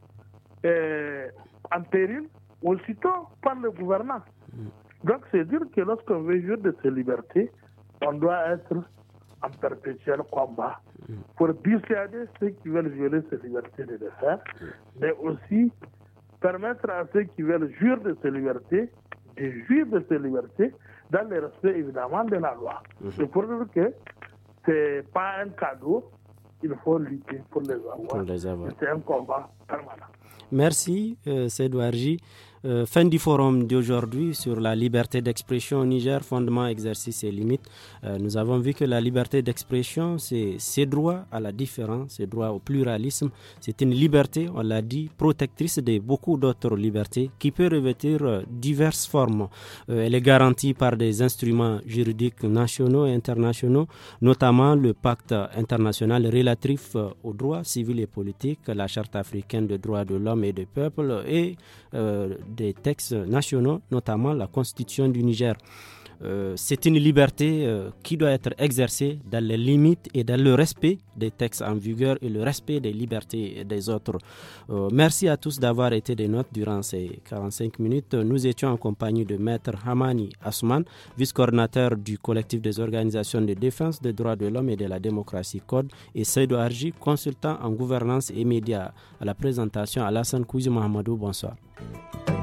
euh, en péril aussitôt par le gouvernement. Mmh. Donc, c'est dire que lorsqu'on veut jouir de ces libertés, on doit être en perpétuel combat mmh. pour dissuader ceux qui veulent violer ces libertés de le faire, mmh. mais aussi permettre à ceux qui veulent jouir de ces libertés de jouir de ces libertés dans le respect évidemment de la loi. Mmh. C'est pour dire que ce n'est pas un cadeau, il faut lutter pour les avoir. Pour les avoir. C'est un combat permanent. Merci, euh, Seydou Arji. Euh, fin du forum d'aujourd'hui sur la liberté d'expression au Niger, fondement, exercice et limites. Euh, nous avons vu que la liberté d'expression, c'est ses droits à la différence, ses droits au pluralisme. C'est une liberté, on l'a dit, protectrice de beaucoup d'autres libertés qui peut revêtir euh, diverses formes. Euh, elle est garantie par des instruments juridiques nationaux et internationaux, notamment le pacte international relatif euh, aux droits civils et politiques, la charte africaine des droits de l'homme et des peuples et euh, des textes nationaux, notamment la Constitution du Niger. Euh, c'est une liberté euh, qui doit être exercée dans les limites et dans le respect des textes en vigueur et le respect des libertés des autres. Euh, merci à tous d'avoir été des nôtres durant ces quarante-cinq minutes. Nous étions en compagnie de Maître Hamani Asuman, vice-coordinateur du collectif des organisations de défense des droits de l'homme et de la démocratie Code, et Seydou Arji, consultant en gouvernance et médias. À la présentation, Alassane Kouzi Mahamadou, bonsoir.